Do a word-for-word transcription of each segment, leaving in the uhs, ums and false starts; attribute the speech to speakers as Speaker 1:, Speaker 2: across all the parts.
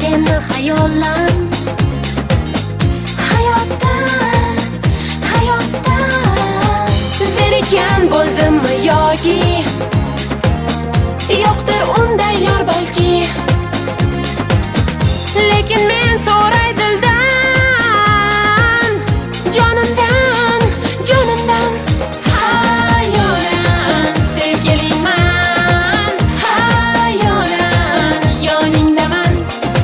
Speaker 1: seni xayollan. Hayotdan, hayotdan zerikan bo'ldimmi yoki yo'qdir unday yor balki. Lekin men so'ray dildan, jonimdan, jonimdan. Hayolan sevgiliman, hayolan yoningdaman,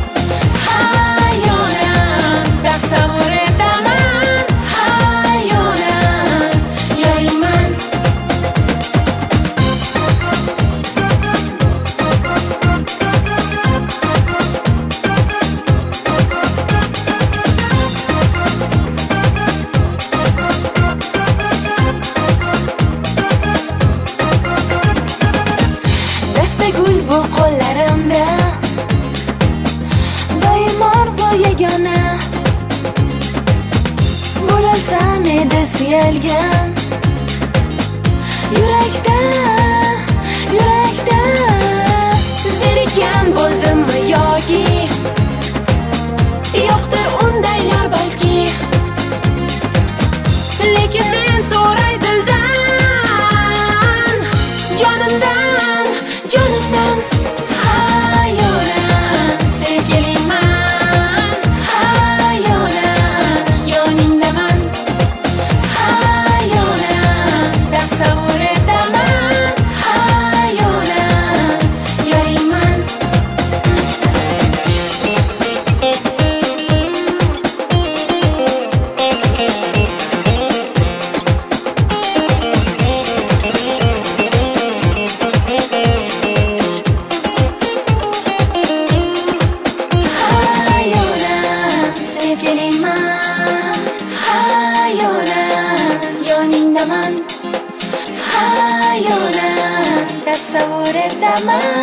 Speaker 1: hayolan tasavvur etaman, hayolan yoringman. Gul bu qo'llarimda doim orzu yagona. Bo'lsam edi suyalgan yurakda, yurakda zerikan bo'ldimmi yoki yo'qdir unday yor balki. Lekin men so'ray dildan, jonimdan, jonimdan. Hayolan sevgiliman, hayolan yoningdaman, hayolan tasavvur etaman, hayolan yoringman. Hayolan sevgiliman, hayolan yoningdaman, hayolan tasavvur etaman.